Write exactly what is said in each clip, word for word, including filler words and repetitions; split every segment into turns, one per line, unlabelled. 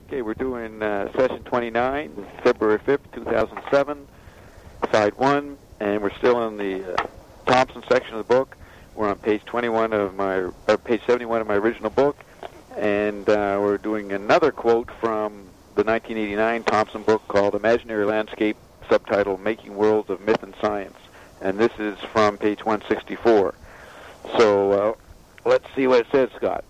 Okay, we're doing uh, session twenty-nine, February fifth, two thousand seven, side one, and we're still in the uh, Thompson section of the book. We're on page twenty-one of my, uh, page seventy-one of my original book, and uh, we're doing another quote from the nineteen eighty-nine Thompson book called Imaginary Landscape, subtitled Making Worlds of Myth and Science, and this is from page one sixty-four. So uh, let's see what it says, Scott.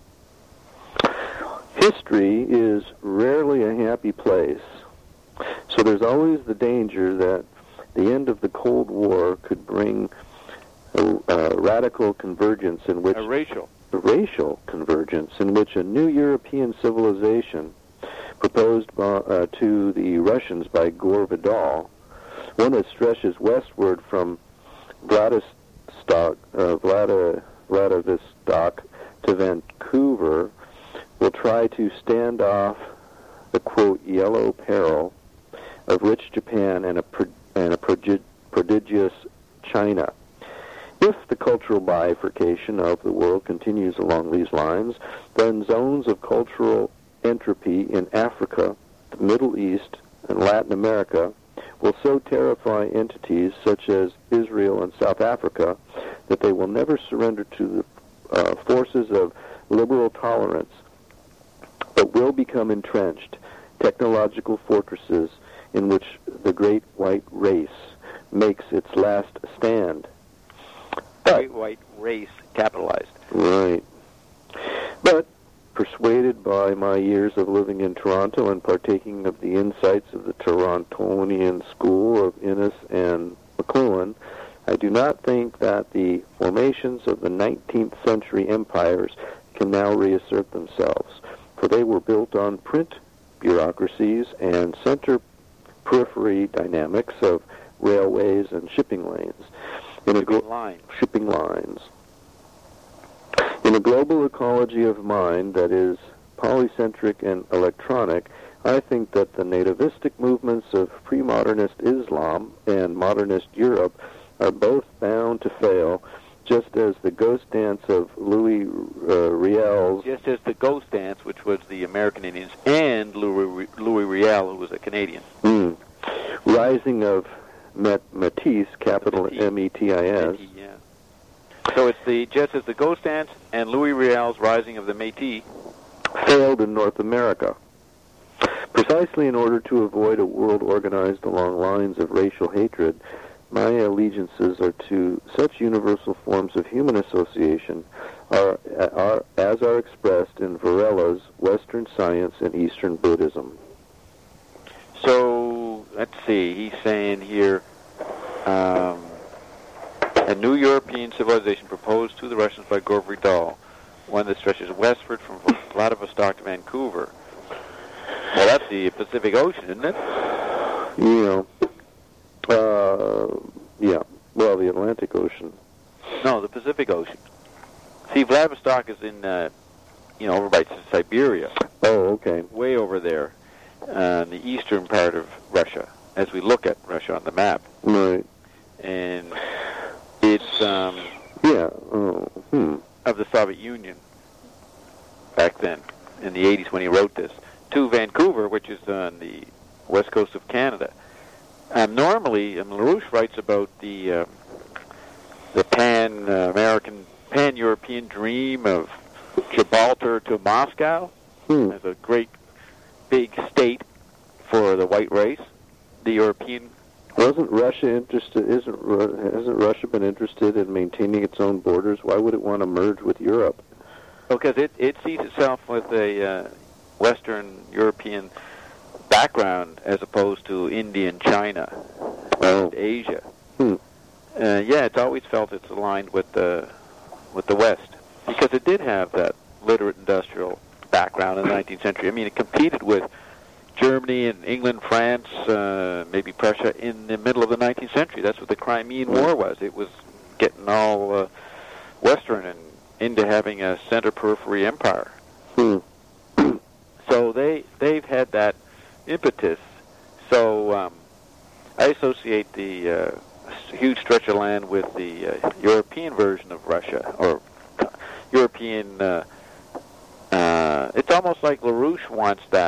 History is rarely a happy place, so there's always the danger that the end of the Cold War could bring a, a radical convergence in which...
A racial.
A racial convergence in which a new European civilization proposed by, uh, to the Russians by Gore Vidal, one that stretches westward from Vladivostok, uh, Vlada, Vladivostok to Vancouver, will try to stand off the, quote, yellow peril of rich Japan and a, pro- and a prodig- prodigious China. If the cultural bifurcation of the world continues along these lines, then zones of cultural entropy in Africa, the Middle East, and Latin America will so terrify entities such as Israel and South Africa that they will never surrender to the uh, forces of liberal tolerance, but will become entrenched technological fortresses in which the great white race makes its last stand.
But, great white race, capitalized.
Right. But, persuaded by my years of living in Toronto and partaking of the insights of the Torontonian school of Innes and McLuhan, I do not think that the formations of the nineteenth century empires can now reassert themselves, for they were built on print bureaucracies and center periphery dynamics of railways and shipping lanes. In
shipping
a glo-
lines.
Shipping lines. In a global ecology of mind that is polycentric and electronic, I think that the nativistic movements of pre-modernist Islam and modernist Europe are both bound to fail, just as the ghost dance of Louis uh, Riel's...
Just as the ghost dance, which was the American Indians, and Louis, Louis Riel, who was a Canadian.
Mm, rising of Met, Métis, capital
Métis.
M E T I S.
Métis, yeah. So it's the just as the ghost dance and Louis Riel's rising of the Métis
failed in North America. Precisely in order to avoid a world organized along lines of racial hatred, my allegiances are to such universal forms of human association are, are, as are expressed in Varela's Western Science and Eastern Buddhism.
So, let's see, he's saying here, um, a new European civilization proposed to the Russians by Gore Vidal, one that stretches westward from Vladivostok to Vancouver. Well, that's the Pacific Ocean, isn't it?
You know, uh, yeah, well, the Atlantic Ocean.
No, the Pacific Ocean. See, Vladivostok is in, uh, you know, over by Siberia.
Oh, okay.
Way over there, uh, in the eastern part of Russia, as we look at Russia on the map.
Right.
And it's, um...
yeah, oh, hmm.
of the Soviet Union back then, in the eighties when he wrote this, to Vancouver, which is on the west coast of Canada. Um, normally, um, LaRouche writes about the uh, the pan-American, pan-European dream of Gibraltar to Moscow
Hmm.
as a great big state for the white race, the European.
Wasn't Russia interested? Isn't Ru- hasn't Russia been interested in maintaining its own borders? Why would it want to merge with Europe?
Because it, it sees itself with a uh, Western European background as opposed to Indian China
Oh.
and Asia.
Hmm.
Uh, yeah, it's always felt it's aligned with the with the West because it did have that literate industrial background in the nineteenth century. I mean, it competed with Germany and England, France, uh, maybe Prussia in the middle of the nineteenth century. That's what the Crimean War was. It was getting all uh, Western and into having a center periphery empire.
Hmm.
So they they've had that impetus. So um, I associate the uh, huge stretch of land with the uh, European version of Russia, or European. Uh, uh, it's almost like LaRouche wants that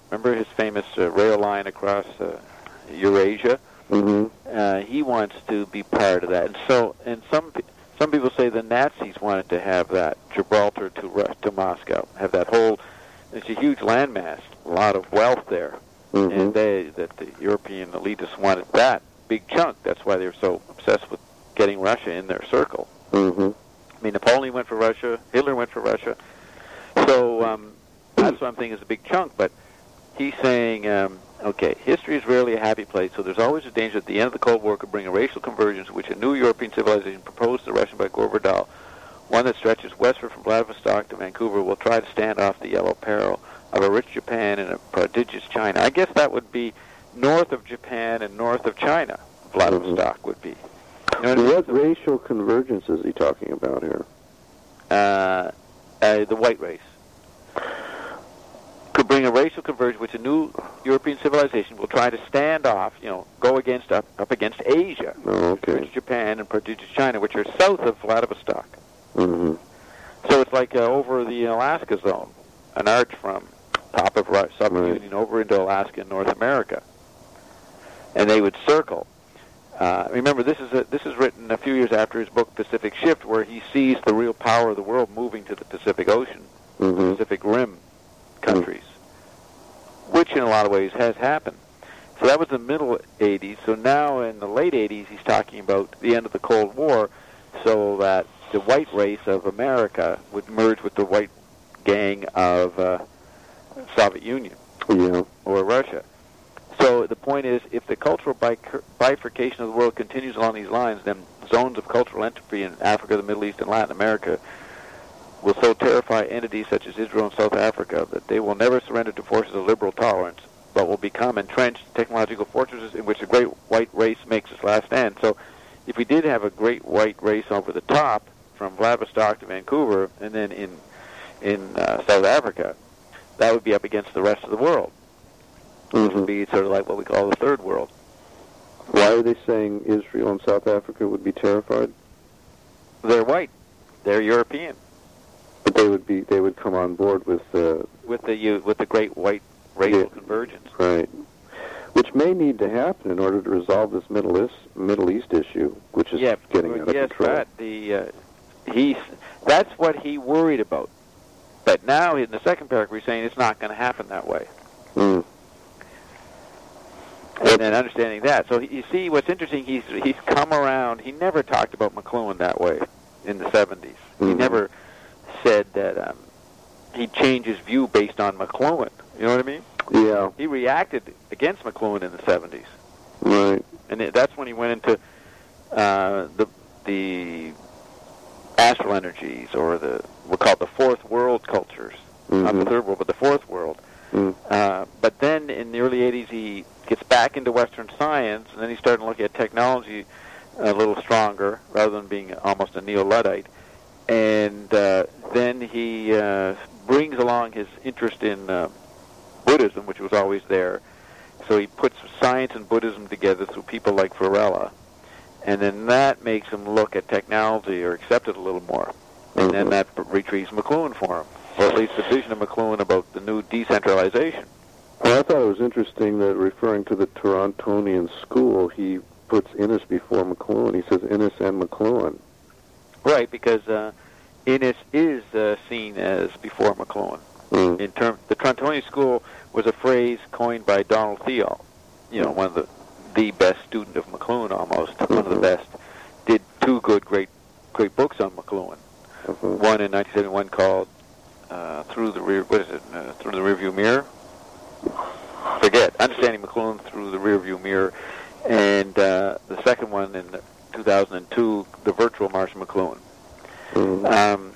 remember his famous uh, rail line across uh, Eurasia?
Mm-hmm.
Uh, he wants to be part of that. And so, and some some people say the Nazis wanted to have that, Gibraltar to Ru- to Moscow, have that whole, it's a huge landmass, a lot of wealth there.
Mm-hmm.
And they, that the European elitists wanted that big chunk. That's why they were so obsessed with getting Russia in their circle.
Mm-hmm.
I mean, Napoleon went for Russia, Hitler went for Russia. So um, that's what I'm thinking is a big chunk. But he's saying, um, okay, history is rarely a happy place, so there's always a danger that the end of the Cold War could bring a racial convergence, which a new European civilization proposed to the Russian by Gore Vidal, one that stretches westward from Vladivostok to Vancouver, will try to stand off the yellow peril of a rich Japan and a prodigious China. I guess that would be north of Japan and north of China. Vladivostok mm-hmm. would be. You know what,
what I mean? Racial convergence is he talking about here?
Uh, uh, the white race. Could bring a racial convergence, which a new European civilization will try to stand off, you know, go against up, up against Asia,
oh, okay.
rich Japan and prodigious China, which are south of Vladivostok.
Mm-hmm.
So it's like uh, over the Alaska zone, an arch from top of Ru- Soviet
right.
Union over into Alaska and North America, and they would circle. Uh, remember, this is a, this is written a few years after his book Pacific Shift, where he sees the real power of the world moving to the Pacific Ocean,
mm-hmm.
the Pacific Rim countries, mm-hmm. which in a lot of ways has happened. So that was the middle eighties. So now in the late eighties, he's talking about the end of the Cold War, so that the white race of America would merge with the white gang of uh, Soviet Union
yeah.
or Russia. So the point is, if the cultural bifurcation of the world continues along these lines, then zones of cultural entropy in Africa, the Middle East, and Latin America will so terrify entities such as Israel and South Africa that they will never surrender to forces of liberal tolerance, but will become entrenched technological fortresses in which a great white race makes its last stand. So if we did have a great white race over the top, from Vladivostok to Vancouver, and then in in uh, South Africa, that would be up against the rest of the world.
Mm-hmm.
Which would be sort of like what we call the third world.
Why are they saying Israel and South Africa would be terrified?
They're white. They're European.
But they would be. They would come on board with uh,
with the with the great white racial
yeah,
convergence.
Right. Which may need to happen in order to resolve this Middle East Middle East issue, which is
yeah,
getting
well,
out of
yes,
control.
But the uh, he's that's what he worried about. But now in the second paragraph, he's saying it's not going to happen that way.
Mm.
And then understanding that. So you see, what's interesting, he's he's come around. He never talked about McLuhan that way in the seventies. Mm-hmm. He never said that um, he'd change his view based on McLuhan. You know what I mean?
Yeah.
He reacted against McLuhan in the seventies.
Right.
And it, that's when he went into uh, the the astral energies, or the we'll call it the fourth world cultures, mm-hmm. not the third world, but the fourth world. Mm. Uh, but then in the early eighties, he gets back into Western science, and then he started looking at technology a little stronger, rather than being almost a neo-Luddite. And uh, then he uh, brings along his interest in uh, Buddhism, which was always there. So he puts science and Buddhism together through people like Varela. And then that makes him look at technology, or accept it a little more. And mm-hmm. then that retrieves McLuhan for him, or at least the vision of McLuhan about the new decentralization.
Well, I thought it was interesting that, referring to the Torontonian school, he puts Innes before McLuhan. He says Innes and McLuhan.
Right, because uh, Innes is uh, seen as before McLuhan. Mm. In term, the Torontonian school was a phrase coined by Donald Thiel, you know, one of the the best student of McLuhan, almost mm-hmm. one of the best. Did two good, great, great books on McLuhan. Mm-hmm. One in nineteen seventy-one called uh, "Through the Rear." What is it? Uh, Through the Rearview Mirror. Forget Understanding McLuhan Through the Rearview Mirror, and uh, the second one in two thousand two, The Virtual Marshall McLuhan. Mm-hmm. Um,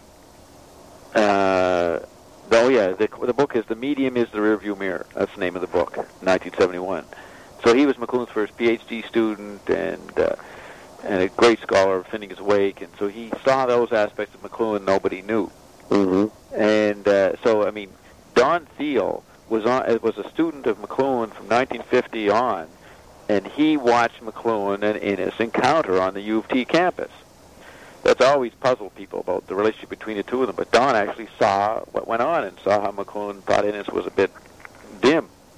uh, oh yeah, the, the book is "The Medium is the Rearview Mirror." That's the name of the book, nineteen seventy-one. So he was McLuhan's first P H D student, and uh, and a great scholar of Finnegan's Wake, and so he saw those aspects of McLuhan nobody knew. Mm-hmm. And uh, so, I mean, Don Thiel was on was a student of McLuhan from nineteen fifty on, and he watched McLuhan and Innes encounter on the U of T campus. That's always puzzled people about the relationship between the two of them. But Don actually saw what went on and saw how McLuhan thought Innes was a bit dim.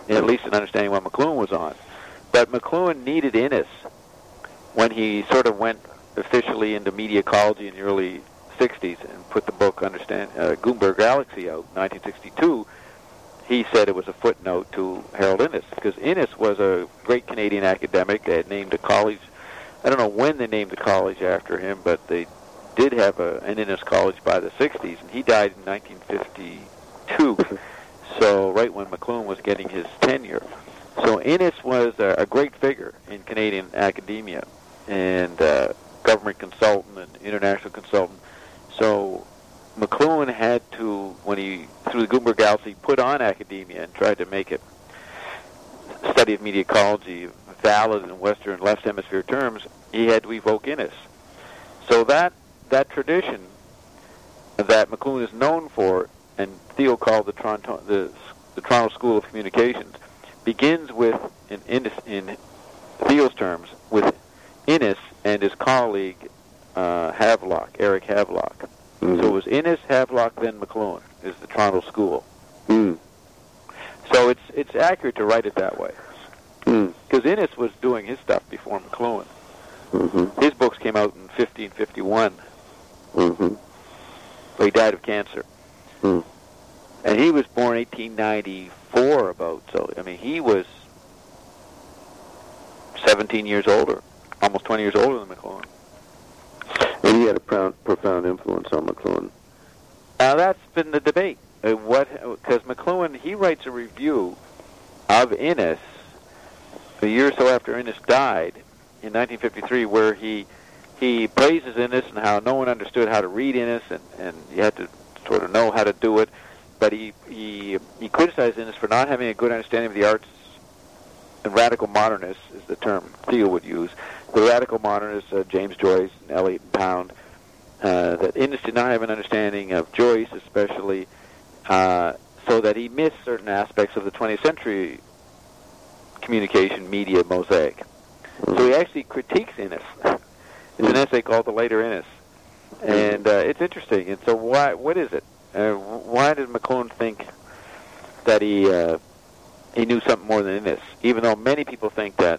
at least in understanding what McLuhan was on. But McLuhan needed Innes when he sort of went officially into media ecology in the early sixties and put the book Understand uh, Gutenberg Galaxy out in nineteen sixty-two. He said it was a footnote to Harold Innes, because Innes was a great Canadian academic. They had named a college. I don't know when they named the college after him, but they did have a, an Innes College by the sixties, and he died in nineteen fifty-two, so right when McLuhan was getting his tenure. So Innes was a, a great figure in Canadian academia, and uh, government consultant and international consultant. So McLuhan had to, when he, through the Gutenberg Galaxy, put on academia and tried to make it, study of media ecology, valid in Western left hemisphere terms, he had to evoke Innes. So that that tradition that McLuhan is known for, and Thiel called the Toronto, the, the Toronto School of Communications, begins with, in, Innes, in Thiel's terms, with Innes and his colleague uh, Havelock, Eric Havelock. Mm-hmm. So it was Innes, Havelock, then McLuhan is the Toronto School.
Mm.
So it's it's accurate to write it that way,
because
mm. Innes was doing his stuff before McLuhan.
Mm-hmm.
His books came out in fifteen fifty-one.
Mm-hmm.
So he died of cancer.
Mm.
And he was born eighteen ninety-four about, so, I mean, he was seventeen years older, almost twenty years older than McLuhan.
And he had a profound, profound influence on McLuhan.
Now, that's been the debate. Uh, what, because McLuhan, he writes a review of Innes a year or so after Innes died in nineteen fifty-three, where he he praises Innes and how no one understood how to read Innes, and, and you had to sort of know how to do it. But he, he he criticized Innes for not having a good understanding of the arts, and radical modernists is the term Thiel would use. The radical modernists, uh, James Joyce, and Eliot and Pound, uh, that Innes did not have an understanding of Joyce, especially, uh, so that he missed certain aspects of the twentieth century communication media mosaic. So he actually critiques Innes. It's an essay called The Later Innes. And uh, it's interesting. And so why? What is it? Uh, why did McLuhan think that he uh, he knew something more than Innes? Even though many people think that,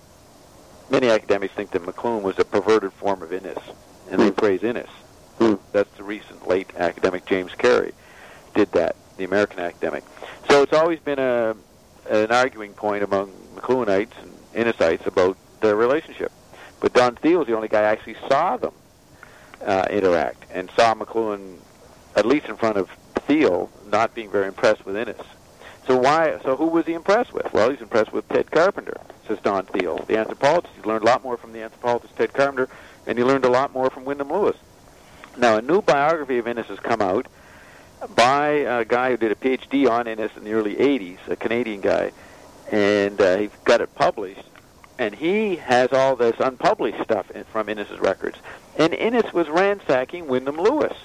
many academics think that McLuhan was a perverted form of Innes, and they praise Innes.
Mm.
That's the recent late academic James Carey did that, the American academic. So it's always been a an arguing point among McLuhanites and Innesites about their relationship. But Don Thiel is the only guy who actually saw them uh, interact, and saw McLuhan, at least in front of Thiel, not being very impressed with Innes. So why? So who was he impressed with? Well, he's impressed with Ted Carpenter, says Don Thiel, the anthropologist. He learned a lot more from the anthropologist Ted Carpenter, and he learned a lot more from Wyndham Lewis. Now, a new biography of Innes has come out by a guy who did a P H D on Innes in the early eighties, a Canadian guy, and uh, he got it published. And he has all this unpublished stuff in, from Innes' records. And Innes was ransacking Wyndham Lewis,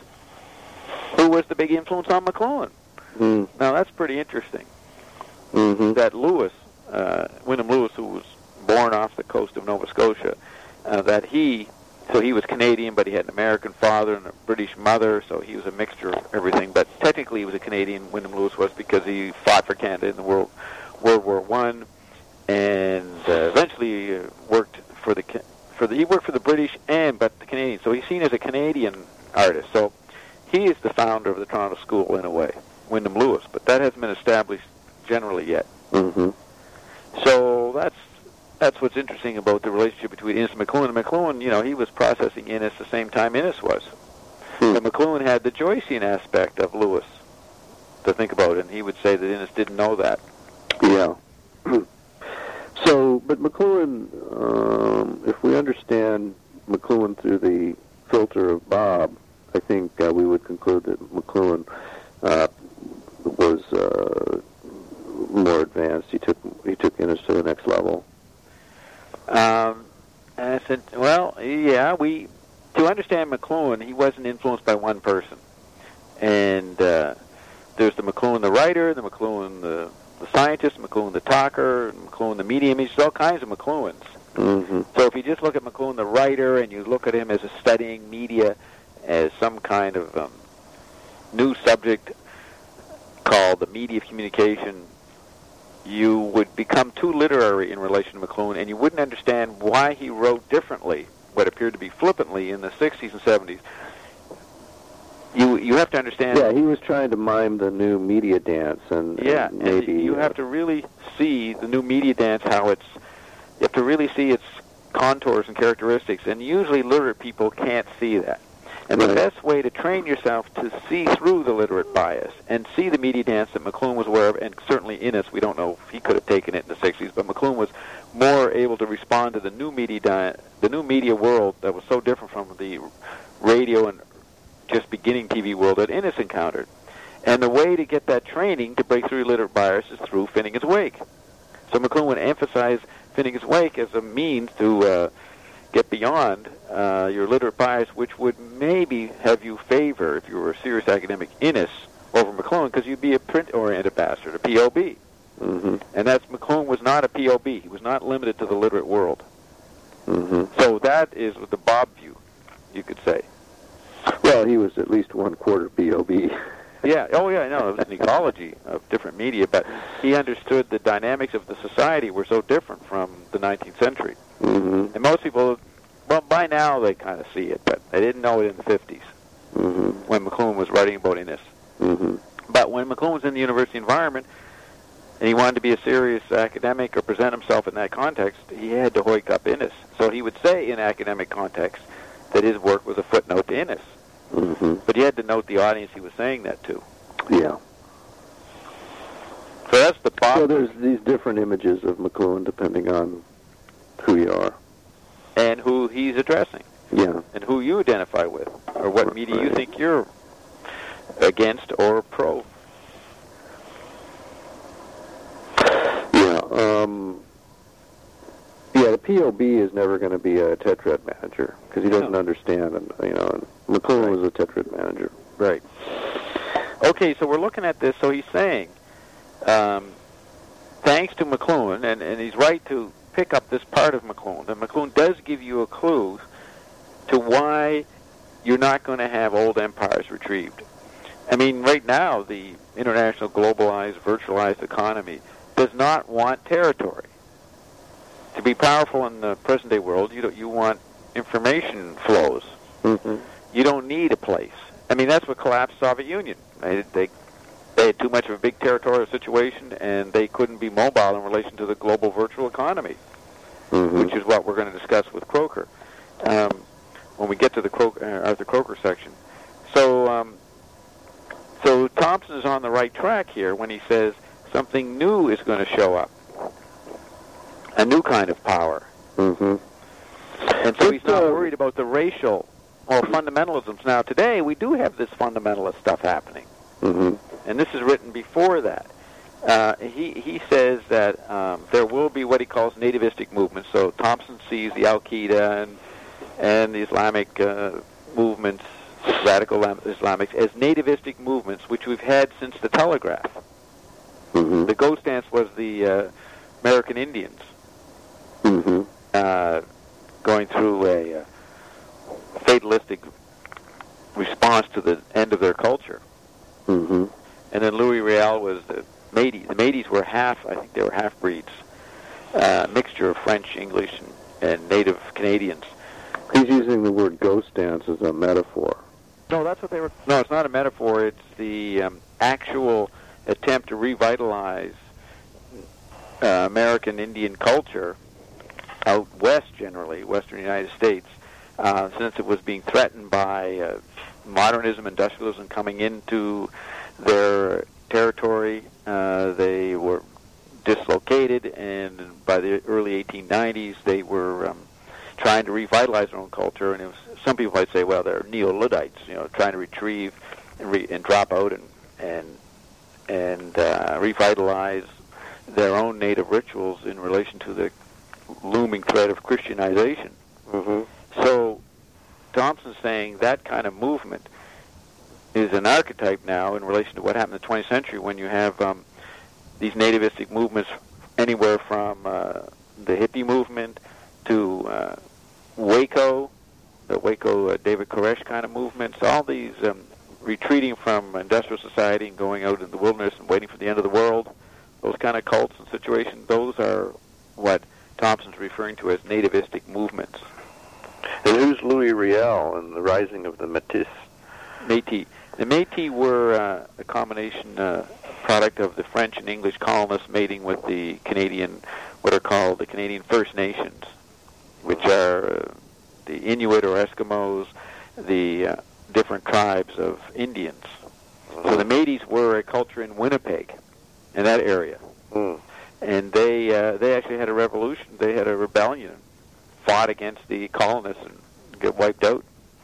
who was the big influence on McLuhan.
Mm.
Now, that's pretty interesting.
Mm-hmm.
That Lewis, uh, Wyndham Lewis, who was born off the coast of Nova Scotia, uh, that he, so he was Canadian, but he had an American father and a British mother, so he was a mixture of everything. But technically he was a Canadian, Wyndham Lewis was, because he fought for Canada in the World, World War One. And uh, eventually uh, worked for the for the he worked for the British and but the Canadians. So he's seen as a Canadian artist. So he is the founder of the Toronto School in a way, Wyndham Lewis. But that hasn't been established generally yet.
Mm-hmm.
So that's that's what's interesting about the relationship between Innes and McLuhan. And McLuhan, you know, he was processing Innes the same time Innes was.
Hmm.
And McLuhan had the Joycean aspect of Lewis to think about, and he would say that Innes didn't know that.
Yeah. So, but McLuhan, um, if we understand McLuhan through the filter of Bob, I think uh, we would conclude that McLuhan uh, was uh, more advanced. He took he took Innes to the next level.
Um, and I said, well, yeah, we to understand McLuhan, he wasn't influenced by one person. And uh, there's the McLuhan the writer, the McLuhan the the scientist, McLuhan the talker, McLuhan the media image, there's all kinds of McLuhans.
Mm-hmm.
So if you just look at McLuhan the writer and you look at him as a studying media as some kind of um, new subject called the media of communication, you would become too literary in relation to McLuhan, and you wouldn't understand why he wrote differently, what appeared to be flippantly, in the sixties and seventies. You you have to understand.
Yeah, he was trying to mime the new media dance, and
yeah,
and maybe
and you
uh,
have to really see the new media dance, how it's. You have to really see its contours and characteristics, and usually literate people can't see that. And
Right.
the best way to train yourself to see through the literate bias and see the media dance that McLuhan was aware of, and certainly Innes, we don't know if he could have taken it in the sixties, but McLuhan was more able to respond to the new media di- the new media world that was so different from the radio and just beginning T V world that Innes encountered. And the way to get that training to break through literate bias is through Finnegan's Wake. So McLuhan would emphasize Finnegan's Wake as a means to uh, get beyond uh, your literate bias, which would maybe have you favor, if you were a serious academic, Innes over McLuhan, because you'd be a print-oriented bastard, a P O B.
Mm-hmm.
And that's McLuhan was not a P O B. He was not limited to the literate world.
Mm-hmm.
So that is the Bob view, you could say.
Well, he was at least one quarter P O B.
Yeah, oh yeah, no, it was an ecology of different media, but he understood the dynamics of the society were so different from the nineteenth century.
Mm-hmm.
And most people, well, by now they kind of see it, but they didn't know it in the fifties
Mm-hmm.
when McLuhan was writing about Innes.
Mm-hmm.
But when McLuhan was in the university environment and he wanted to be a serious academic or present himself in that context, he had to hoik up Innes. So he would say in academic context that his work was a footnote to Innes.
Mm-hmm.
But you had to note the audience he was saying that to.
Yeah.
So that's the Bob.
So there's these different images of McLuhan depending on who you are.
And who he's addressing.
Yeah.
And who you identify with. Or what media you
Right.
think you're against or pro.
Yeah. Um, yeah, the P O B is never going to be a tetrad manager because he doesn't
No.
understand. And you know, and McLuhan
Right.
was a tetrad manager.
Right. Okay, so we're looking at this. So he's saying, um, thanks to McLuhan, and, and he's right to pick up this part of McLuhan, and McLuhan does give you a clue to why you're not going to have old empires retrieved. I mean, right now, the international globalized, virtualized economy does not want territory. To be powerful in the present-day world, you don't, you want information flows.
Mm-hmm.
You don't need a place. I mean, that's what collapsed the Soviet Union. They, they they had too much of a big territorial situation, and they couldn't be mobile in relation to the global virtual economy,
Mm-hmm.
which is what we're going to discuss with Croker um, when we get to the Croker, uh, Arthur Croker section. So, um, so Thompson is on the right track here when he says something new is going to show up, a new kind of power.
Mm-hmm.
And so he's not
uh,
worried about the racial or fundamentalisms. Now, today, we do have this fundamentalist stuff happening.
Mm-hmm.
And this is written before that. Uh, he, he says that um, there will be what he calls nativistic movements. So Thompson sees the Al-Qaeda and, and the Islamic uh, movements, radical Islamics, as nativistic movements, which we've had since the telegraph.
Mm-hmm.
The ghost dance was the uh, American Indians
Mm-hmm.
uh, going through a uh, fatalistic response to the end of their culture.
Mm-hmm.
And then Louis Riel was the Métis. The Métis were half, I think they were half-breeds, uh, mixture of French, English, and, and native Canadians.
He's using the word ghost dance as a metaphor.
No, that's what they were. No, it's not a metaphor. It's the um, actual attempt to revitalize uh, American Indian culture out west, generally, western United States, uh, since it was being threatened by uh, modernism, industrialism coming into their territory. Uh, they were dislocated, and by the early eighteen nineties, they were um, trying to revitalize their own culture. And it was, some people might say, well, they're Neo-Luddites, you know, trying to retrieve and, re- and drop out and and and uh, revitalize their own native rituals in relation to the looming threat of Christianization.
Mm-hmm.
So Thompson's saying that kind of movement is an archetype now in relation to what happened in the twentieth century when you have um, these nativistic movements anywhere from uh, the hippie movement to uh, Waco, the Waco uh, David Koresh kind of movements, all these um, retreating from industrial society and going out in the wilderness and waiting for the end of the world, those kind of cults and situation, those are what Thompson's referring to as nativistic movements.
And who's Louis Riel and the rising of the Métis?
Métis. The Métis were uh, a combination uh, product of the French and English colonists mating with the Canadian, what are called the Canadian First Nations, which are uh, the Inuit or Eskimos, the uh, different tribes of Indians. So the Métis were a culture in Winnipeg, in that area.
Mm.
And they uh, they actually had a revolution. They had a rebellion, fought against the colonists and get wiped out.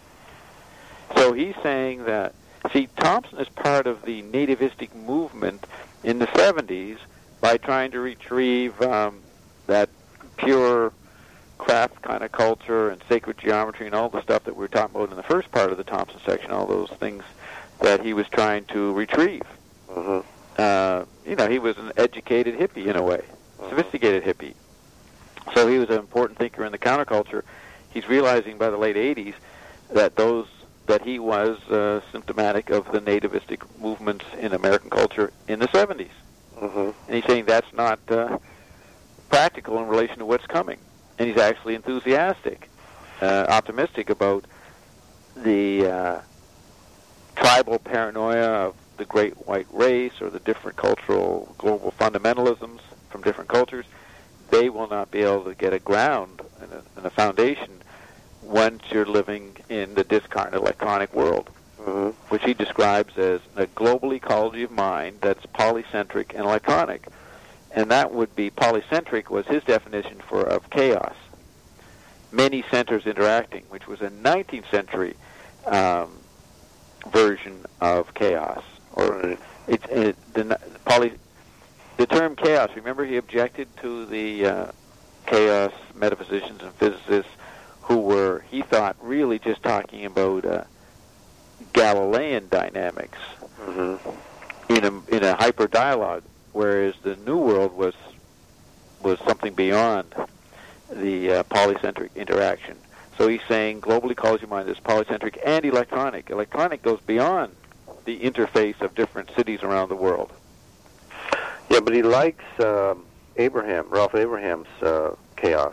So he's saying that, see, Thompson is part of the nativistic movement in the seventies by trying to retrieve um, that pure craft kind of culture and sacred geometry and all the stuff that we were talking about in the first part of the Thompson section, all those things that he was trying to retrieve.
Mm-hmm.
Uh, you know, he was an educated hippie in a way, sophisticated hippie. So he was an important thinker in the counterculture. He's realizing by the late eighties that those that he was uh, symptomatic of the nativistic movements in American culture in the seventies.
Mm-hmm.
And he's saying that's not uh, practical in relation to what's coming. And he's actually enthusiastic, uh, optimistic about the uh, tribal paranoia of the great white race or the different cultural global fundamentalisms from different cultures. They will not be able to get a ground and a, and a foundation once you're living in the discarnate electronic world,
mm-hmm.
which he describes as a global ecology of mind that's polycentric and electronic. And that would be, polycentric was his definition for of chaos. Many centers interacting, which was a nineteenth century um, version of chaos. Or
right.
it's it, the poly. The term chaos. Remember, he objected to the uh, chaos metaphysicians and physicists who were, he thought, really just talking about uh, Galilean dynamics
mm-hmm.
in a in a hyper dialogue, whereas the New World was was something beyond the uh, polycentric interaction. So he's saying global ecology of mind is polycentric and electronic. Electronic goes beyond the interface of different cities around the world.
Yeah, but he likes uh, Abraham, Ralph Abraham's uh, chaos.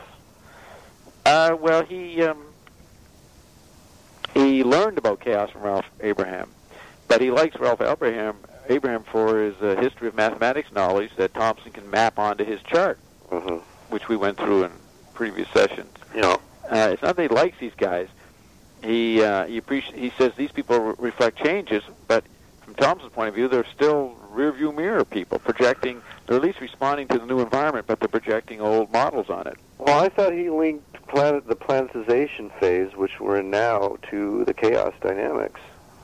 Uh, well, he um, he learned about chaos from Ralph Abraham, but he likes Ralph Abraham Abraham for his uh, history of mathematics knowledge that Thompson can map onto his chart,
mm-hmm.
which we went through in previous sessions.
Yeah.
Uh, it's not that he likes these guys. He uh, he, appreci- he says these people re- reflect changes, but from Thompson's point of view, they're still rear-view mirror people, projecting, they're at least responding to the new environment, but they're projecting old models on it.
Well, I thought he linked planet the planetization phase, which we're in now, to the chaos dynamics.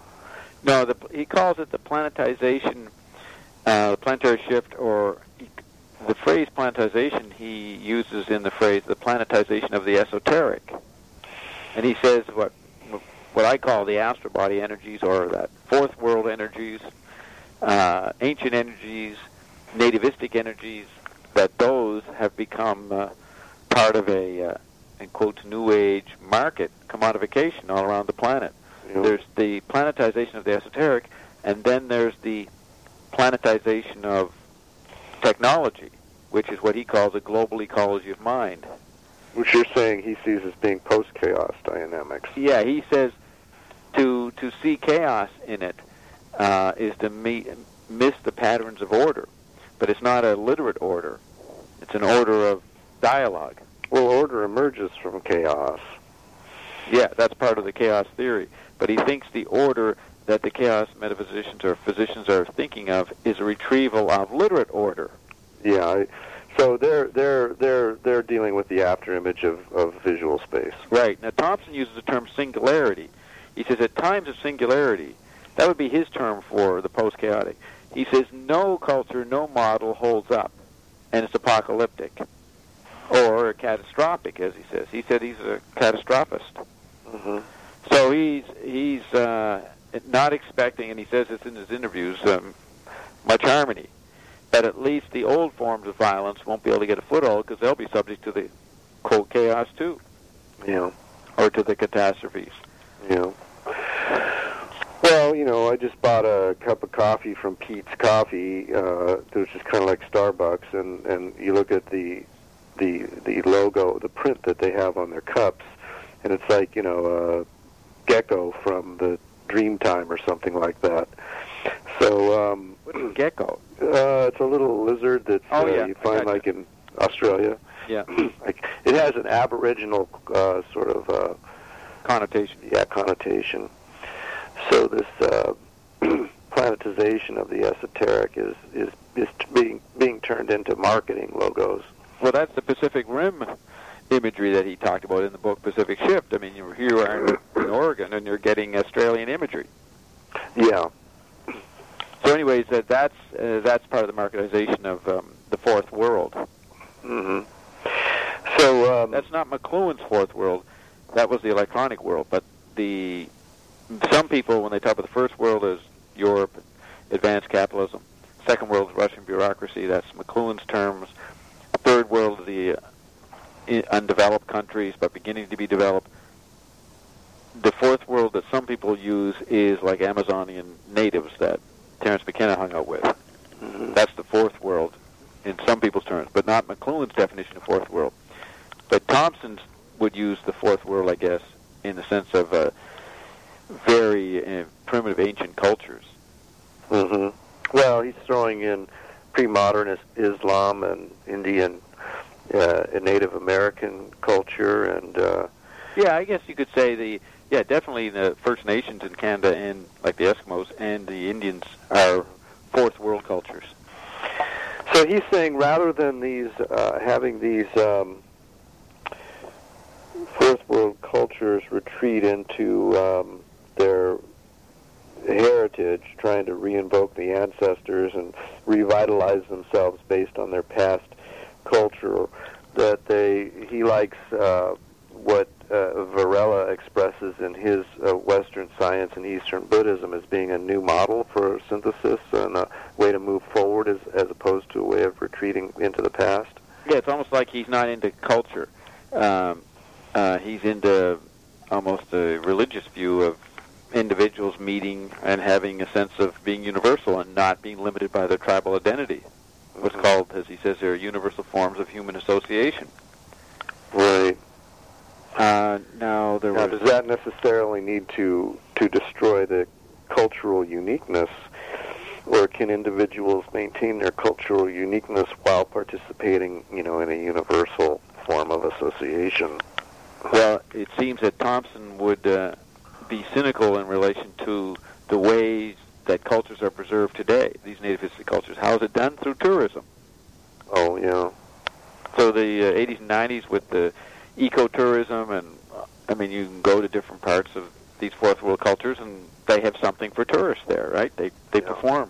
No, the, he calls it the planetization, uh, the planetary shift, or he, the phrase planetization he uses in the phrase the planetization of the esoteric. And he says what what I call the astral body energies, or that fourth world energies, uh, ancient energies, nativistic energies, that those have become uh, part of a, uh, in quotes, new age market commodification all around the planet.
Yeah.
There's the planetization of the esoteric, and then there's the planetization of technology, which is what he calls a global ecology of mind.
Which you're saying he sees as being post-chaos dynamics.
Yeah, he says to to see chaos in it uh, is to me, miss the patterns of order. But it's not a literate order. It's an order of dialogue.
Well, order emerges from chaos.
Yeah, that's part of the chaos theory. But he thinks the order that the chaos metaphysicians or physicians are thinking of is a retrieval of literate order.
Yeah, I, so they're they're they're they're dealing with the afterimage of, of visual space.
Right. Now Thompson uses the term singularity. He says at times of singularity, that would be his term for the post-chaotic. He says no culture, no model holds up, and it's apocalyptic or catastrophic, as he says. He said he's a catastrophist.
Mm-hmm.
So he's he's uh, not expecting, and he says this in his interviews, um, much harmony. But at least the old forms of violence won't be able to get a foothold because they'll be subject to the cold chaos too.
Yeah.
Or to the catastrophes.
Yeah. Well, Well, you know, I just bought a cup of coffee from Pete's Coffee, uh, which is kind of like Starbucks, and, and you look at the the the logo, the print that they have on their cups, and it's like, you know, a gecko from the Dreamtime or something like that. So, um,
what is a gecko?
Uh, it's a little lizard that
oh,
uh,
yeah.
you find
Gotcha.
like in Australia.
Yeah.
Like, it has an Aboriginal uh, sort of uh,
connotation.
Yeah, connotation. So this uh, planetization of the esoteric is is is being being turned into marketing logos.
Well, that's the Pacific Rim imagery that he talked about in the book Pacific Shift. I mean, you here you are in, in Oregon, and you're getting Australian imagery.
Yeah.
So, anyways, uh, that's uh, that's part of the marketization of um, the fourth world.
Mm-hmm. So um,
that's not McLuhan's fourth world. That was the electronic world. But the some people, when they talk about the first world as Europe, advanced capitalism, second world is Russian bureaucracy. That's McLuhan's terms. Third world is the uh, undeveloped countries, but beginning to be developed. The fourth world that some people use is like Amazonian natives that Terence McKenna hung out with.
Mm-hmm.
That's the fourth world in some people's terms, but not McLuhan's definition of fourth world. But Thompson would use the fourth world, I guess, in the sense of uh, very uh, primitive ancient cultures.
Mm-hmm. Well, he's throwing in pre-modernist Islam and Indian uh, and Native American culture, and uh,
yeah, I guess you could say the yeah definitely the First Nations in Canada and like the Eskimos and the Indians are fourth world cultures.
So he's saying rather than these uh, having these um, fourth world cultures retreat into um, their heritage, trying to reinvoke the ancestors and revitalize themselves based on their past culture, that they he likes uh, what uh, Varela expresses in his uh, Western science and Eastern Buddhism as being a new model for synthesis and a way to move forward as, as opposed to a way of retreating into the past.
Yeah, it's almost like he's not into culture. Um, uh, he's into almost a religious view of individuals meeting and having a sense of being universal and not being limited by their tribal identity. What's
Mm-hmm.
called, as he says, there are universal forms of human association.
Right.
Uh, now, there
now,
was...
does that necessarily need to to destroy the cultural uniqueness, or can individuals maintain their cultural uniqueness while participating, you know, in a universal form of association?
Well, it seems that Thompson would uh, be cynical in relation to the ways that cultures are preserved today, these native history cultures. How is it done? Through tourism.
Oh, yeah.
So the uh, eighties and nineties with the ecotourism, and uh, I mean, you can go to different parts of these fourth world cultures, and they have something for tourists there, right? They they
yeah. perform.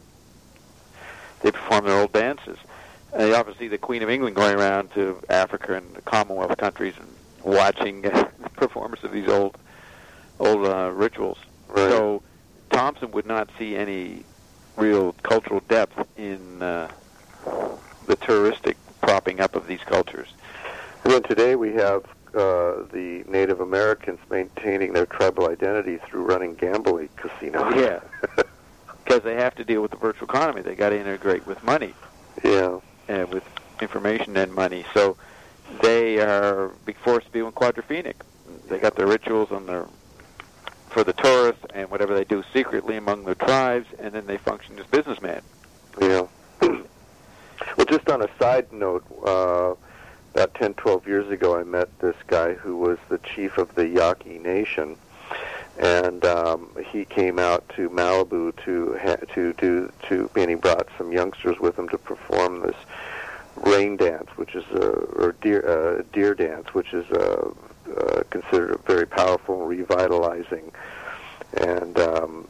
They perform their old dances. And obviously, the Queen of England going around to Africa and the Commonwealth countries and watching uh, the performance of these old old uh, rituals.
Right.
So Thompson would not see any real cultural depth in uh, the touristic propping up of these cultures.
And then today we have uh, the Native Americans maintaining their tribal identity through running gambling casinos.
Yeah, because they have to deal with the virtual economy. They got to integrate with money.
Yeah.
And with information and money. So they are forced to be in Quadrophenic. They got their rituals on their for the tourists and whatever they do secretly among their tribes, and then they function as businessmen.
Yeah. Well, just on a side note, uh, about ten, twelve years ago, I met this guy who was the chief of the Yaqui Nation, and um, he came out to Malibu to ha- to do to, and he brought some youngsters with him to perform this rain dance, which is a or deer uh, deer dance, which is a, uh, considered very powerful, revitalizing, and um,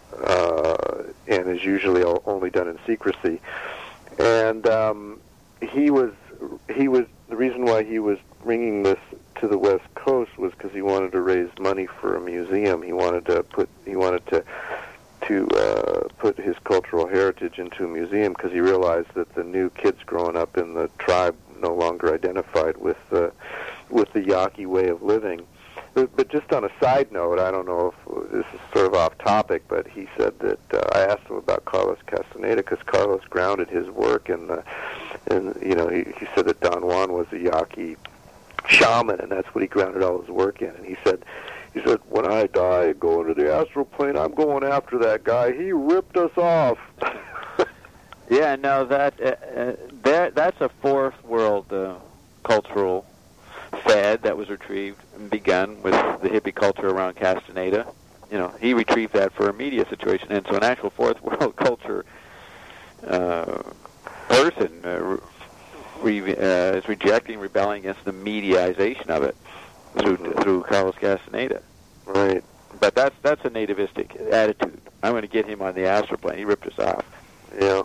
uh, and is usually only done in secrecy. And um, he was he was the reason why he was bringing this to the West Coast was because he wanted to raise money for a museum. He wanted to put he wanted to to uh, put his cultural heritage into a museum because he realized that the new kids growing up in the tribe no longer identified with the with the Yaqui way of living, But, but just on a side note, I don't know if this is sort of off topic, but he said that uh, I asked him about Carlos Castaneda because Carlos grounded his work in the, and you know, he, he said that Don Juan was a Yaqui shaman, and that's what he grounded all his work in. And he said, he said, when I die and go into the astral plane, I'm going after that guy. He ripped us off.
Yeah, no, that uh, uh, that that's a fourth world uh, cultural fad that was retrieved and begun with the hippie culture around Castaneda. You know, he retrieved that for a media situation, and so an actual fourth world culture uh, person uh, re- uh, is rejecting, rebelling against the mediaization of it through mm-hmm. through Carlos Castaneda.
Right.
But that's that's a nativistic attitude. I'm going to get him on the astral plane. He ripped us off.
Yeah.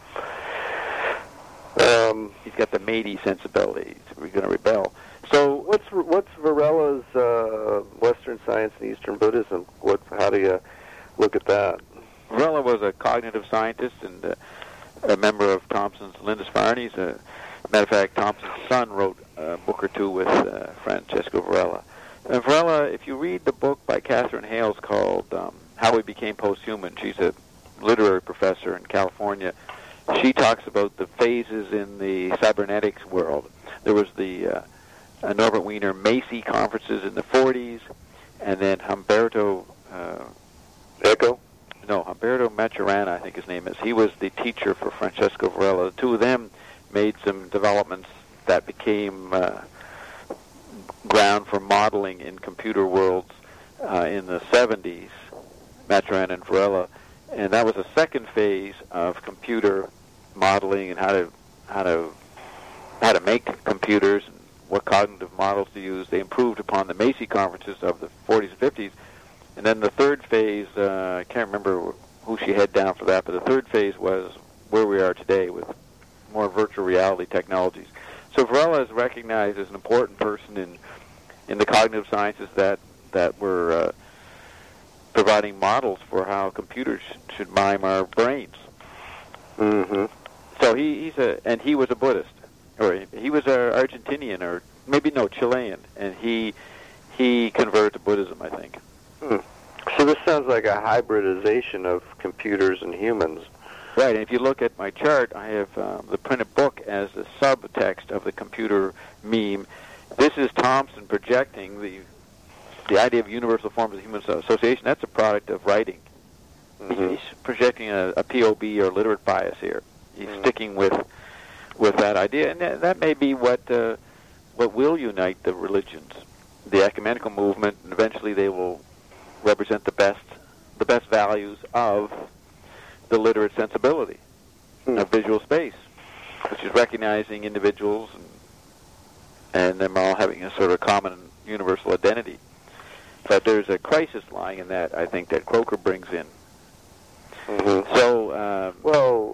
Um,
He's got the matey sensibilities. We're going to rebel. So
what's what's Varela's uh, Western Science and Eastern Buddhism? What? How do you look at that?
Varela was a cognitive scientist and uh, a member of Thompson's Lindisfarne's. Uh, matter of fact, Thompson's son wrote a book or two with uh, Francesco Varela. And Varela, if you read the book by Catherine Hales called um, How We Became Posthuman, she's a literary professor in California. She talks about the phases in the cybernetics world. There was the uh, uh, Norbert Wiener Macy conferences in the forties, and then Humberto uh,
Eco?
No, Humberto Maturana, I think his name is. He was the teacher for Francesco Varela. The two of them made some developments that became uh, ground for modeling in computer worlds uh, in the seventies, Maturana and Varela. And that was a second phase of computer modeling and how to how to how to make computers and what cognitive models to use. They improved upon the Macy conferences of the forties and fifties. And then the third phase, uh, I can't remember who she had down for that, but the third phase was where we are today with more virtual reality technologies. So Varela is recognized as an important person in in the cognitive sciences that that were uh, providing models for how computers should mime our brains.
Mm-hmm.
So he, he's a, and he was a Buddhist, or he was a Argentinian, or maybe no Chilean, and he he converted to Buddhism, I think.
Hmm. So this sounds like a hybridization of computers and humans.
Right, and if you look at my chart, I have um, the printed book as the subtext of the computer meme. This is Thompson projecting the the idea of universal forms of human association. That's a product of writing. Mm-hmm. He's projecting a, a P O B or literate bias here. He's mm-hmm. sticking with with that idea, and that, that may be what uh, what will unite the religions, the ecumenical movement, and eventually they will represent the best the best values of the literate sensibility mm-hmm. of visual space, which is recognizing individuals and, and them all having a sort of common universal identity. But there's a crisis lying in that, I think, that Croker brings in.
Mm-hmm.
So, um,
well,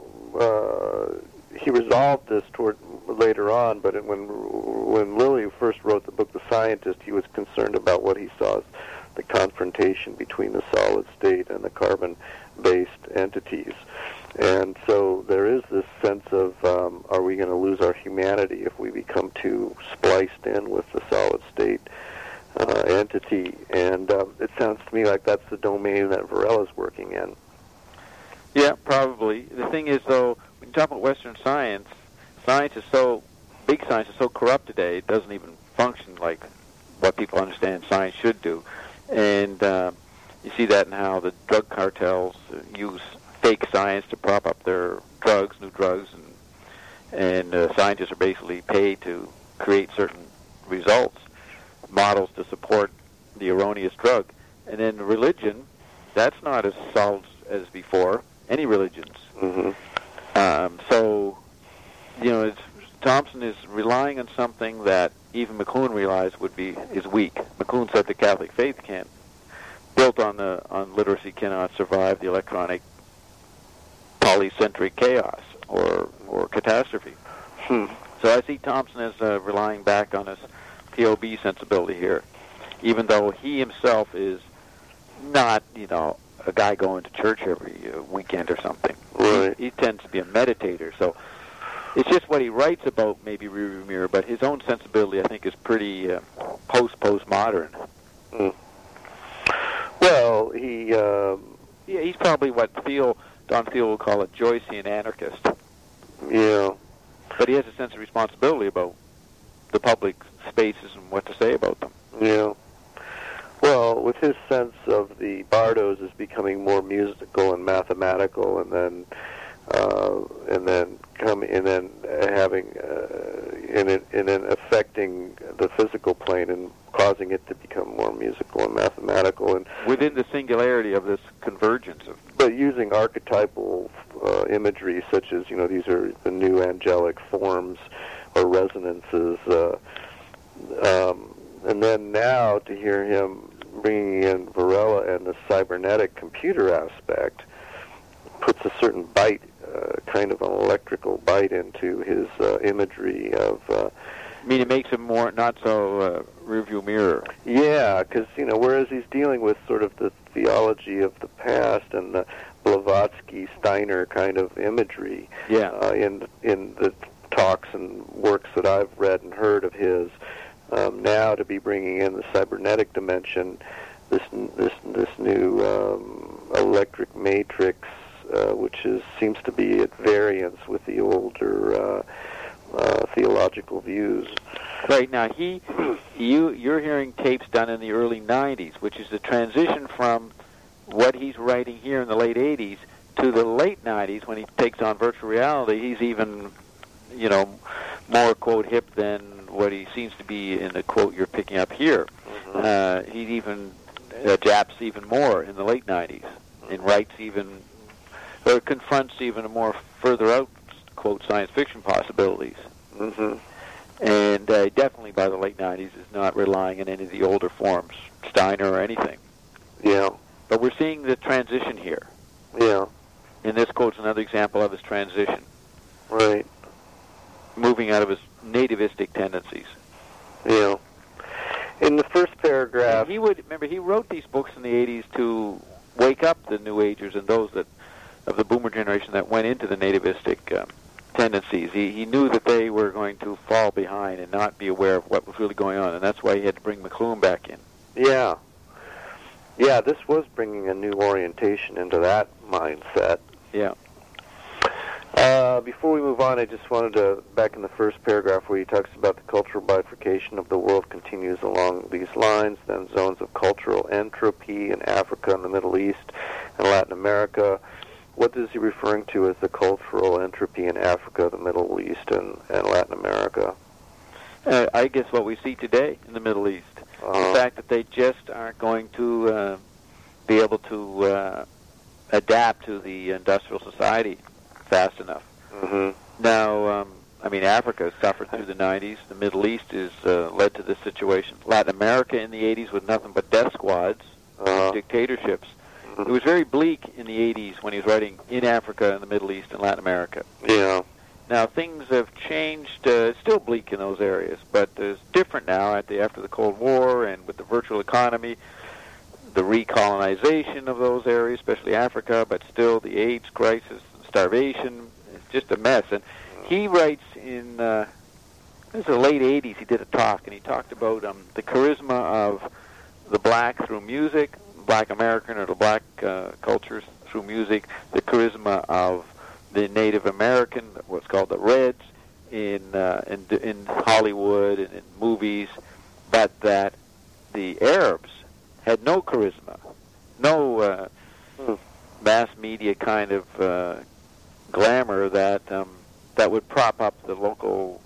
uh, he resolved this toward later on, but when when Lilly first wrote the book, The Scientist, he was concerned about what he saw as the confrontation between the solid state and the carbon-based entities. And so there is this sense of, um, are we going to lose our humanity if we become too spliced in with the solid state uh, entity? And um, it sounds to me like that's the domain that Varela's working in.
Yeah, probably. The thing is, though, when you talk about Western science, science is so, big science is so corrupt today, it doesn't even function like what people understand science should do. And uh, you see that in how the drug cartels use fake science to prop up their drugs, new drugs, and, and uh, scientists are basically paid to create certain results, models to support the erroneous drug. And then religion, that's not as solid as before, any religions.
Mm-hmm.
Um, so, you know, it's, Thompson is relying on something that even McLuhan realized would be is weak. McLuhan said the Catholic faith can't, built on the on literacy, cannot survive the electronic polycentric chaos or or catastrophe.
Hmm.
So I see Thompson as uh, relying back on his P O B sensibility here, even though he himself is not, you know, a guy going to church every uh, weekend or something.
Right.
He, he tends to be a meditator, so it's just what he writes about, maybe rearview mirror, but his own sensibility, I think, is pretty uh, post-postmodern.
Mm. Well, he... Um,
yeah, he's probably what Thiel, Don Thiel will call a Joycean anarchist.
Yeah.
But he has a sense of responsibility about the public spaces and what to say about them.
Yeah. Well, with his sense of the bardos as becoming more musical and mathematical, and then uh, and then come and then having uh, in it and then affecting the physical plane and causing it to become more musical and mathematical, and
within the singularity of this convergence of.
But using archetypal uh, imagery, such as, you know, these are the new angelic forms or resonances. Uh, um, and then now to hear him bringing in Varela and the cybernetic computer aspect puts a certain bite, uh, kind of an electrical bite into his uh, imagery of... Uh,
I mean, it makes him more, not so uh, rearview mirror.
Yeah, because, you know, whereas he's dealing with sort of the theology of the past and the Blavatsky, Steiner kind of imagery
yeah.
uh, in in the talks and works that I've read and heard of his, um, now to be bringing in the cybernetic dimension, this this this new um, electric matrix, uh, which is seems to be at variance with the older uh, uh, theological views.
Right now, he, you, you're hearing tapes done in the early nineties, which is the transition from what he's writing here in the late eighties to the late nineties when he takes on virtual reality. He's even, you know, more quote hip than what he seems to be in the quote you're picking up here. Mm-hmm. Uh, he even adapts even more in the late nineties and writes even, or confronts even a more further out quote science fiction possibilities.
Mm-hmm.
And uh, definitely by the late nineties is not relying on any of the older forms, Steiner or anything.
Yeah.
But we're seeing the transition here.
Yeah.
And this quote's another example of his transition.
Right.
Moving out of his nativistic tendencies.
Yeah. In the first paragraph...
And he would, remember, he wrote these books in the eighties to wake up the New Agers and those that of the boomer generation that went into the nativistic um, tendencies. He, he knew that they were going to fall behind and not be aware of what was really going on, and that's why he had to bring McLuhan back in.
Yeah. Yeah, this was bringing a new orientation into that mindset.
Yeah.
Uh, before we move on, I just wanted to, back in the first paragraph where he talks about the cultural bifurcation of the world continues along these lines, then zones of cultural entropy in Africa and the Middle East and Latin America. What is he referring to as the cultural entropy in Africa, the Middle East, and, and Latin America?
Uh, I guess what we see today in the Middle East.
Uh-huh.
The fact that they just aren't going to uh, be able to uh, adapt to the industrial society fast enough.
Mm-hmm.
Now, um, I mean, Africa suffered through the nineties. The Middle East has uh, led to this situation. Latin America in the eighties with nothing but death squads,
uh-huh.
dictatorships. It was very bleak in the eighties when he was writing in Africa and the Middle East and Latin America.
Yeah.
Now, things have changed. Uh, it's still bleak in those areas, but it's different now at the, after the Cold War and with the virtual economy, the recolonization of those areas, especially Africa, but still the AIDS crisis, starvation. It's just a mess. And he writes in uh, this is the late eighties, he did a talk, and he talked about um, the charisma of the black through music, black American or the black uh, cultures through music, the charisma of the Native American, what's called the Reds, in uh, in, in Hollywood and in movies, but that the Arabs had no charisma, no uh,
hmm.
mass media kind of uh, glamour that um, that would prop up the local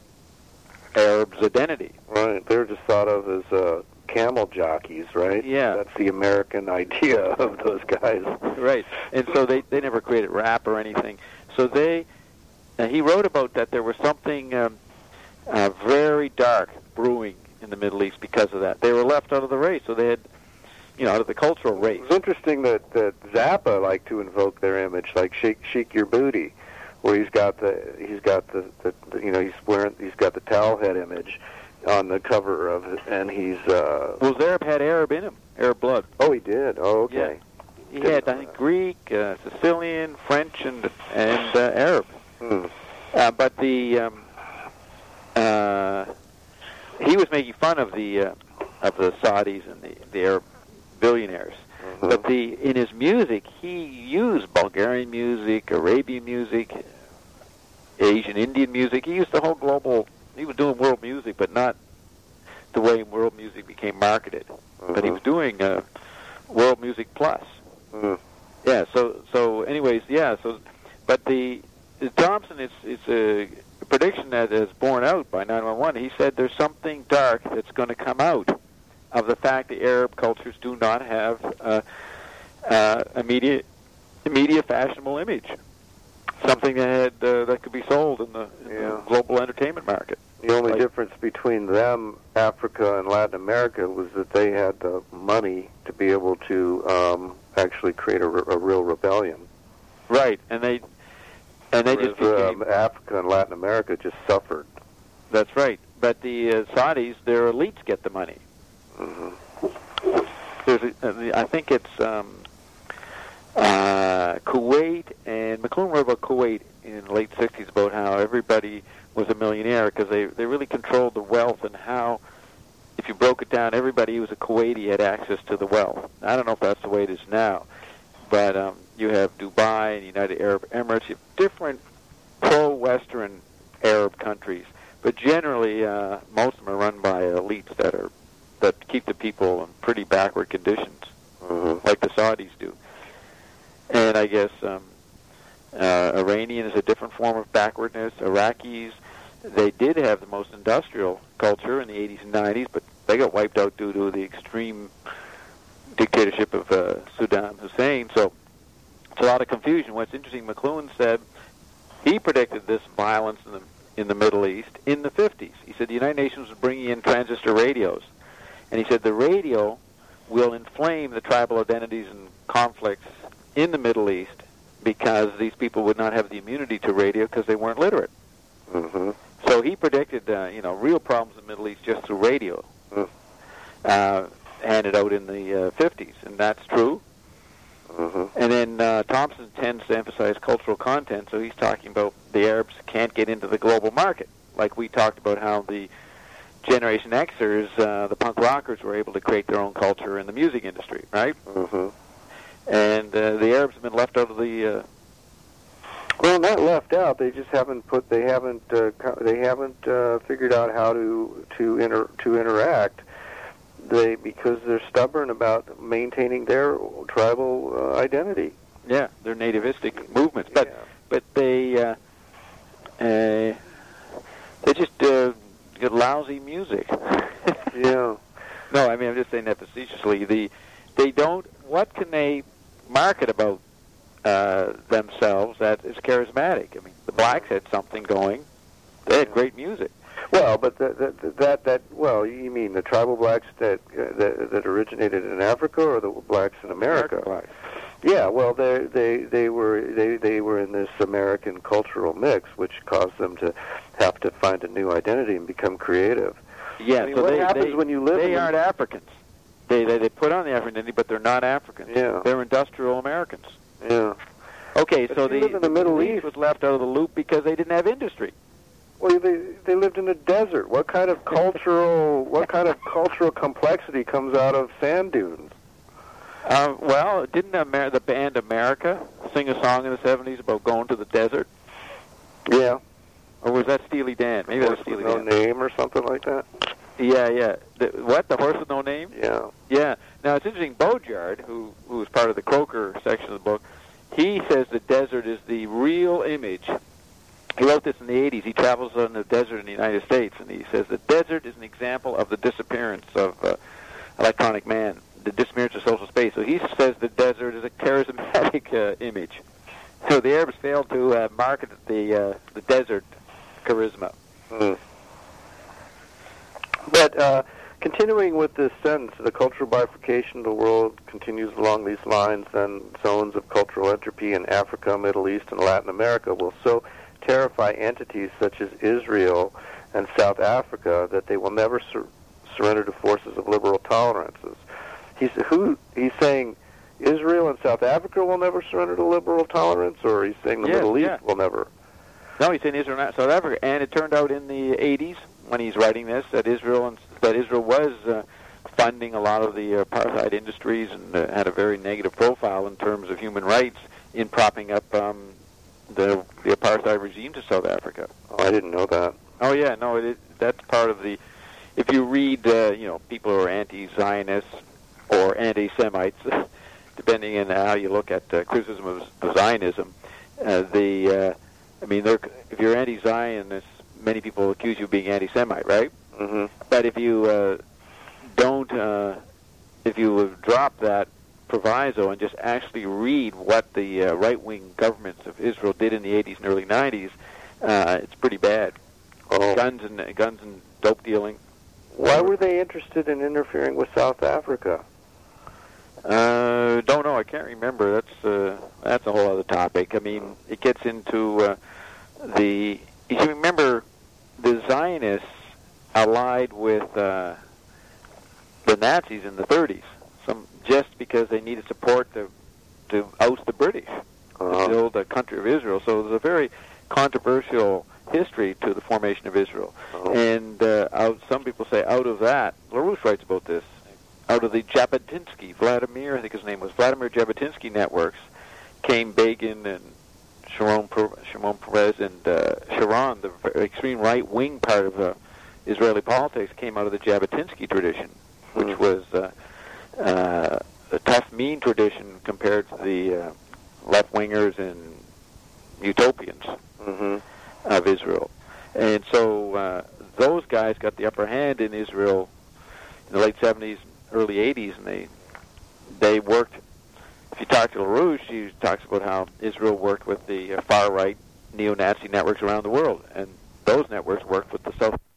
Arabs' identity.
Right, they're just thought of as uh, camel jockeys, right?
Yeah.
That's the American idea of those guys.
Right, and so they, they never created rap or anything. So they, uh, he wrote about that there was something um, uh, very dark brewing in the Middle East because of that. They were left out of the race, so they had, you know, out of the cultural race.
It's interesting that, that Zappa liked to invoke their image, like "Shake, Shake Your Booty," where he's got the he's got the, the, the you know he's wearing he's got the towel head image on the cover of it, and he's uh,
well, Zareb had Arab in him, Arab blood.
Oh, he did. Oh, okay.
Yeah. He had, I think, Greek, uh, Sicilian, French, and and uh, Arab.
Hmm.
Uh, but the um, uh, he was making fun of the uh, of the Saudis and the, the Arab billionaires.
Mm-hmm.
But the in his music, he used Bulgarian music, Arabian music, Asian Indian music. He used the whole global. He was doing world music, but not the way world music became marketed.
Mm-hmm.
But he was doing uh, world music plus.
Mm.
Yeah. So so anyways, yeah. So, but the Thompson is it's a prediction that is borne out by nine one one. He said there's something dark that's going to come out of the fact that Arab cultures do not have uh, uh, immediate, immediate fashionable image, something that had, uh, that could be sold in the, in
Yeah.
the global entertainment market.
The only
Like-
difference between them, Africa, and Latin America was that they had the money to be able to um, actually create a, re- a real rebellion.
Right, and they and they just
Whereas,
became,
um, Africa and Latin America just suffered.
that's right. But the uh, Saudis, their elites get the money.
Mm-hmm.
There's a, uh, I think it's um, uh, Kuwait, and McLuhan wrote about Kuwait in the late sixties about how everybody was a millionaire because they, they really controlled the wealth, and how, if you broke it down, everybody who was a Kuwaiti had access to the wealth. I don't know if that's the way it is now, but um, you have Dubai and United Arab Emirates. You have different pro-Western Arab countries, but generally uh, most of them are run by elites that are that keep the people in pretty backward conditions,
Mm-hmm.
like the Saudis do. And I guess um, uh, Iranian is a different form of backwardness. Iraqis, they did have the most industrial culture in the eighties and nineties, but they got wiped out due to the extreme dictatorship of uh, Saddam Hussein. So it's a lot of confusion. What's interesting, McLuhan said he predicted this violence in the in the Middle East in the fifties. He said the United Nations was bringing in transistor radios. And he said the radio will inflame the tribal identities and conflicts in the Middle East because these people would not have the immunity to radio because they weren't literate.
Mm-hmm.
So he predicted, uh, you know, real problems in the Middle East just through radio,
Mm.
uh, handed out in the uh, fifties, and that's true.
Mm-hmm.
And then uh, Thompson tends to emphasize cultural content, so he's talking about the Arabs can't get into the global market, like we talked about how the Generation Xers, uh, the punk rockers, were able to create their own culture in the music industry, right?
Mm-hmm.
And uh, the Arabs have been left out of the. Uh,
Well, not left out. They just haven't put. They haven't. Uh, co- they haven't uh, figured out how to to inter, to interact. They because they're stubborn about maintaining their tribal uh, identity.
yeah, they're nativistic movements, but
Yeah.
but they uh, uh, they just uh, get lousy music.
Yeah.
No, I mean I'm just saying that facetiously. The they don't. What can they market about uh, themselves that is charismatic? I mean, the blacks had something going. They had great music.
Well, but that that that, that well, you mean the tribal blacks that, uh, that that originated in Africa, or the blacks in America?
American blacks.
Yeah, well, they they they were they they were in this American cultural mix, which caused them to have to find a new identity and become creative.
Yeah,
I mean,
so
what
they,
happens
they,
when you live
They
in-
aren't Africans. They, they they put on the African identity, but they're not Africans.
Yeah.
They're industrial Americans.
Yeah.
Okay,
But
so
you
the,
live in the Middle
elite
East.
was left out of the loop because they didn't have industry.
Well, they they lived in a desert. What kind of cultural what kind of cultural complexity comes out of sand dunes?
Uh, well, didn't Amer- the band America sing a song in the seventies about going to the desert?
Yeah.
Or was that Steely Dan? Maybe that was
Horse with
Steely
no
Dan.
name or something like that.
Yeah, yeah. The, what? The horse with no name?
Yeah.
Yeah. Now, it's interesting, Bodyard, who, who was part of the Croker section of the book, he says the desert is the real image. He wrote this in the eighties. He travels on the desert in the United States, and he says the desert is an example of the disappearance of uh, electronic man, the disappearance of social space. So he says the desert is a charismatic uh, image. So the Arabs failed to uh, market the uh, the desert charisma.
Mm. But uh, continuing with this sentence, the cultural bifurcation of the world continues along these lines, and zones of cultural entropy in Africa, Middle East, and Latin America will so terrify entities such as Israel and South Africa that they will never sur- surrender to forces of liberal tolerances. He's, who, he's saying Israel and South Africa will never surrender to liberal tolerance, or he's saying the
Yes,
Middle East
yeah.
will never?
No, he's in Israel, not South Africa, and it turned out in the eighties when he's writing this that Israel and that Israel was uh, funding a lot of the apartheid industries and uh, had a very negative profile in terms of human rights in propping up um, the the apartheid regimes of South Africa.
Oh, I didn't know that.
Oh yeah, no, it, that's part of the. If you read, uh, you know, people who are anti-Zionists or anti-Semites, depending on how you look at uh, criticism of, of Zionism, uh, the uh, I mean, if you're anti-Zionist, many people accuse you of being anti-Semite, right?
Mm-hmm.
But if you uh, don't, uh, if you drop that proviso and just actually read what the uh, right-wing governments of Israel did in the eighties and early nineties, uh, it's pretty bad.
Oh.
Guns and guns and dope dealing.
Why were they interested in interfering with South Africa?
Uh, don't know. I can't remember. That's uh, that's a whole other topic. I mean, it gets into uh, the. You should remember, the Zionists allied with uh, the Nazis in the thirties. Some just because they needed support to to oust the British,
uh-huh.
to build a country of Israel. So there's a very controversial history to the formation of Israel.
Uh-huh.
And uh, out, some people say out of that, LaRouche writes about this, out of the Jabotinsky, Vladimir, I think his name was, Vladimir Jabotinsky networks, came Begin and Sharon, Shimon Peres and uh, Sharon, the extreme right-wing part of uh, Israeli politics, came out of the Jabotinsky tradition, which
mm-hmm.
was uh, uh, a tough, mean tradition compared to the uh, left-wingers and utopians
mm-hmm.
of Israel. And so uh, those guys got the upper hand in Israel in the late seventies, early eighties, and they they worked. If you talk to LaRouche, he talks about how Israel worked with the uh, far-right neo-Nazi networks around the world, and those networks worked with the South